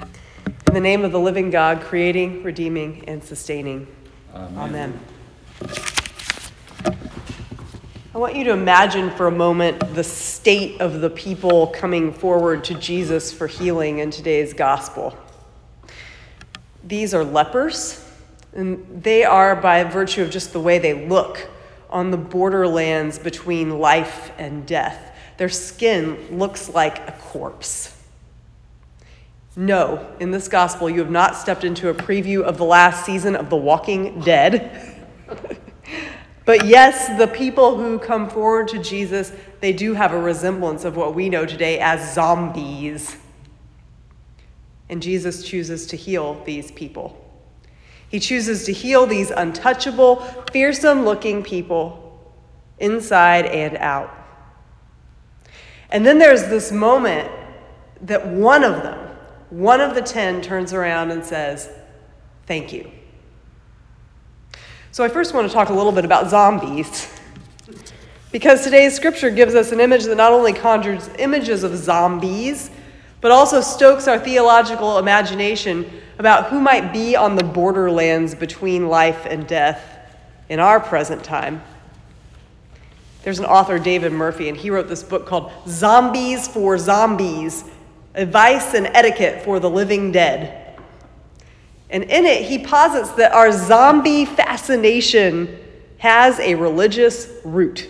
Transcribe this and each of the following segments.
In the name of the living God, creating, redeeming, and sustaining. Amen. I want you to imagine for a moment the state of the people coming forward to Jesus for healing in today's gospel. These are lepers, and they are, by virtue of just the way they look, on the borderlands between life and death. Their skin looks like a corpse. No, in this gospel, you have not stepped into a preview of the last season of The Walking Dead. But yes, the people who come forward to Jesus, they do have a resemblance of what we know today as zombies. And Jesus chooses to heal these people. He chooses to heal these untouchable, fearsome-looking people inside and out. And then there's this moment that one of the 10 turns around and says, "Thank you." So I first want to talk a little bit about zombies, because today's scripture gives us an image that not only conjures images of zombies, but also stokes our theological imagination about who might be on the borderlands between life and death in our present time. There's an author, David Murphy, and he wrote this book called Zombies for Zombies, Advice and Etiquette for the Living Dead. And in it, he posits that our zombie fascination has a religious root.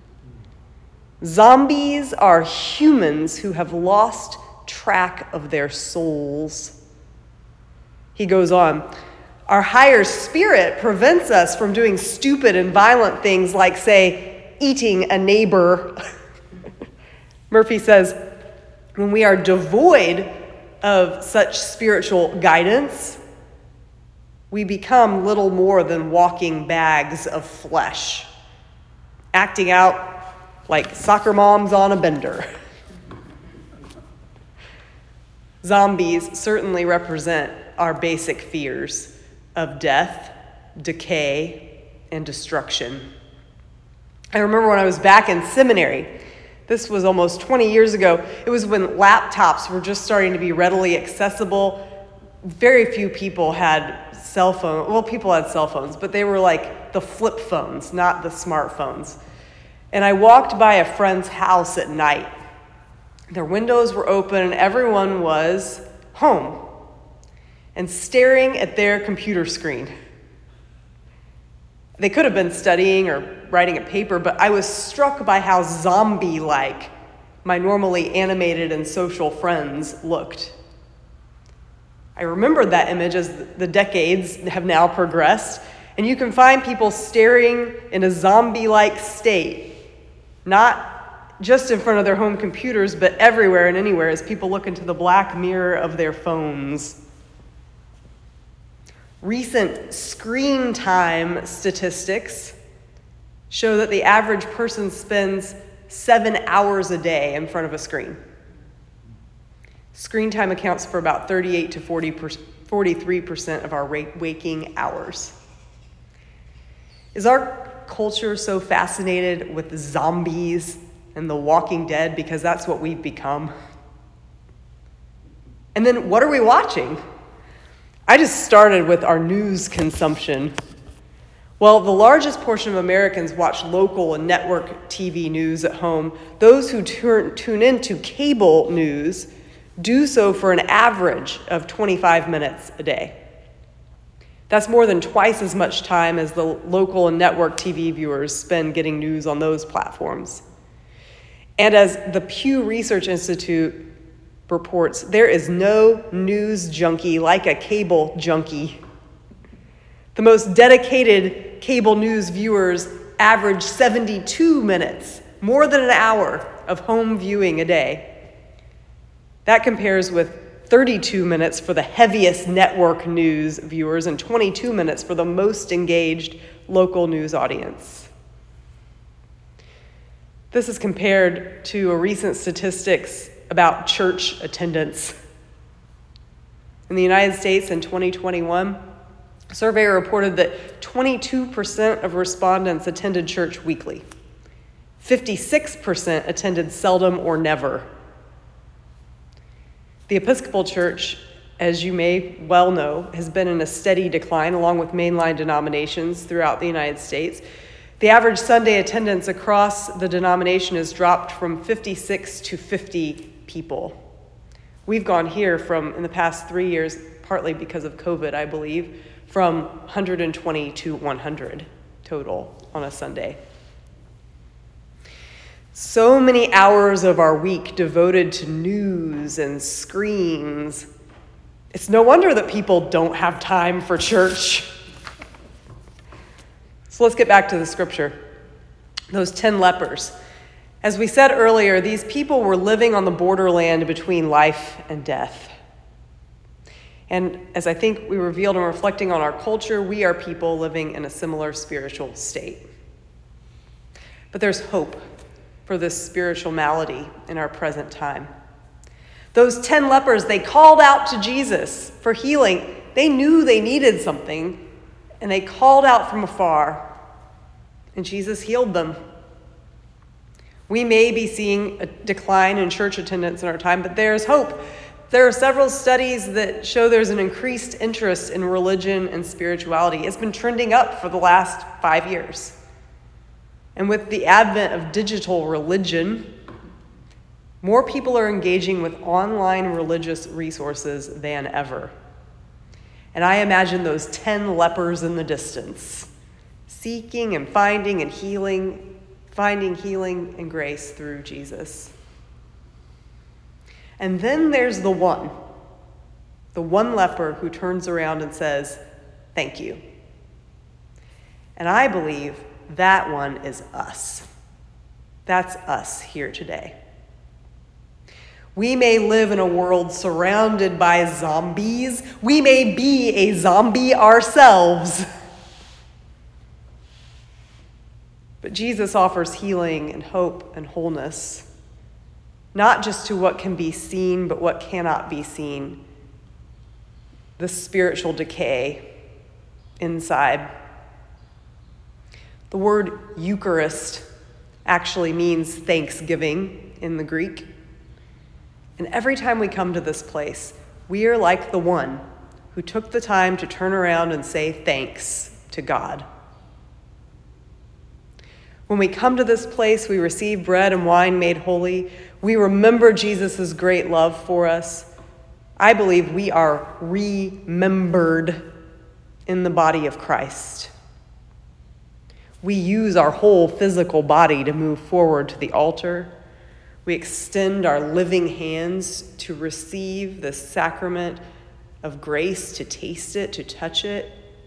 Zombies are humans who have lost track of their souls. He goes on, our higher spirit prevents us from doing stupid and violent things like, say, eating a neighbor. Murphy says, when we are devoid of such spiritual guidance, we become little more than walking bags of flesh, acting out like soccer moms on a bender. Zombies certainly represent our basic fears of death, decay, and destruction. I remember when I was back in seminary, this was almost 20 years ago, it was when laptops were just starting to be readily accessible. Very few people had cell phones. Well, people had cell phones, but they were like the flip phones, not the smartphones. And I walked by a friend's house at night. Their windows were open and everyone was home and staring at their computer screen. They could have been studying or writing a paper, but I was struck by how zombie-like my normally animated and social friends looked. I remembered that image as the decades have now progressed, and you can find people staring in a zombie-like state, not just in front of their home computers, but everywhere and anywhere as people look into the black mirror of their phones. Recent screen time statistics show that the average person spends 7 hours a day in front of a screen. Screen time accounts for about 38 to 43% of our waking hours. Is our culture so fascinated with zombies and the Walking Dead because that's what we've become? And then what are we watching? I just started with our news consumption. Well, the largest portion of Americans watch local and network TV news at home. Those who tune into cable news do so for an average of 25 minutes a day. That's more than twice as much time as the local and network TV viewers spend getting news on those platforms. And as the Pew Research Institute reports, there is no news junkie like a cable junkie. The most dedicated cable news viewers average 72 minutes, more than an hour of home viewing a day. That compares with 32 minutes for the heaviest network news viewers and 22 minutes for the most engaged local news audience. This is compared to a recent statistics about church attendance. In the United States in 2021, a survey reported that 22% of respondents attended church weekly. 56% attended seldom or never. The Episcopal Church as you may well know, has been in a steady decline along with mainline denominations throughout the United States. The average Sunday attendance across the denomination has dropped from 56 to 50 people. We've gone here from, in the past 3 years, partly because of COVID, I believe, from 120 to 100 total on a Sunday. So many hours of our week devoted to news and screens. It's no wonder that people don't have time for church. So let's get back to the scripture. Those 10 lepers. As we said earlier, these people were living on the borderland between life and death. And as I think we revealed in reflecting on our culture, we are people living in a similar spiritual state. But there's hope for this spiritual malady in our present time. Those 10 lepers, they called out to Jesus for healing. They knew they needed something, and they called out from afar, and Jesus healed them. We may be seeing a decline in church attendance in our time, but there's hope. There are several studies that show there's an increased interest in religion and spirituality. It's been trending up for the last 5 years. And with the advent of digital religion, more people are engaging with online religious resources than ever. And I imagine those 10 lepers in the distance, seeking and finding and healing, finding healing and grace through Jesus. And then there's the one leper who turns around and says, "Thank you." And I believe that one is us. That's us here today. We may live in a world surrounded by zombies. We may be a zombie ourselves. But Jesus offers healing and hope and wholeness, not just to what can be seen, but what cannot be seen. The spiritual decay inside. The word Eucharist actually means thanksgiving in the Greek. And every time we come to this place, we are like the one who took the time to turn around and say thanks to God. When we come to this place, we receive bread and wine made holy. We remember Jesus' great love for us. I believe we are remembered in the body of Christ. We use our whole physical body to move forward to the altar. We extend our living hands to receive the sacrament of grace, to taste it, to touch it.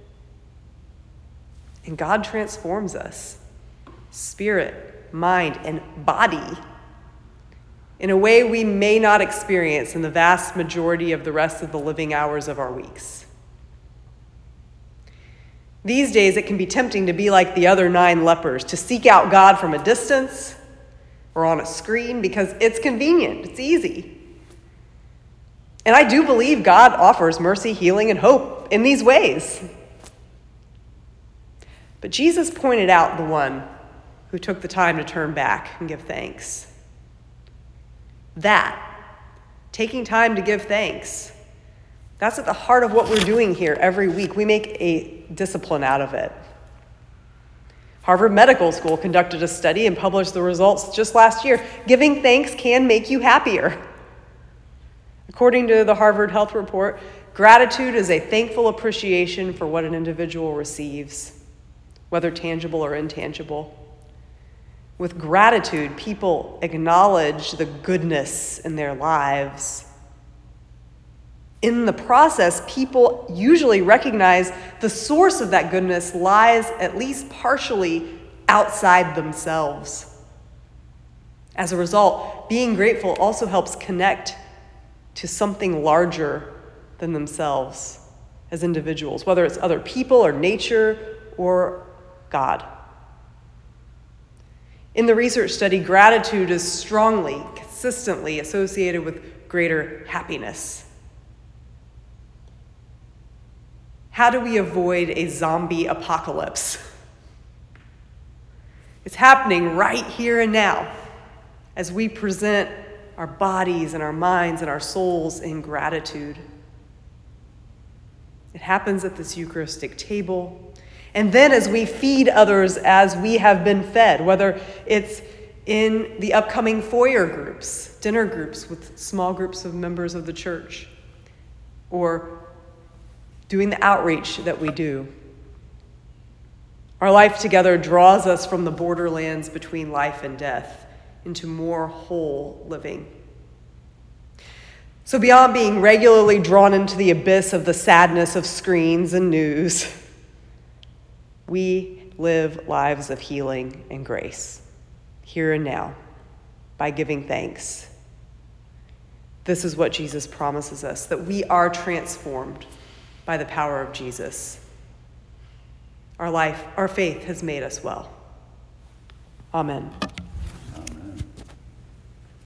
And God transforms us, spirit, mind, and body, in a way we may not experience in the vast majority of the rest of the living hours of our weeks. These days, it can be tempting to be like the other 9 lepers, to seek out God from a distance or on a screen because it's convenient, it's easy. And I do believe God offers mercy, healing, and hope in these ways. But Jesus pointed out the one who took the time to turn back and give thanks. That, taking time to give thanks, that's at the heart of what we're doing here every week. We make a discipline out of it. Harvard Medical School conducted a study and published the results just last year. Giving thanks can make you happier. According to the Harvard Health Report, gratitude is a thankful appreciation for what an individual receives, whether tangible or intangible. With gratitude, people acknowledge the goodness in their lives. In the process, people usually recognize the source of that goodness lies at least partially outside themselves. As a result, being grateful also helps connect to something larger than themselves as individuals, whether it's other people or nature or God. In the research study, gratitude is strongly, consistently associated with greater happiness. How do we avoid a zombie apocalypse? It's happening right here and now as we present our bodies and our minds and our souls in gratitude. It happens at this Eucharistic table. And then as we feed others as we have been fed, whether it's in the upcoming foyer groups, dinner groups with small groups of members of the church, or doing the outreach that we do. Our life together draws us from the borderlands between life and death into more whole living. So beyond being regularly drawn into the abyss of the sadness of screens and news, we live lives of healing and grace, here and now, by giving thanks. This is what Jesus promises us, that we are transformed by the power of Jesus. Our faith has made us well. Amen.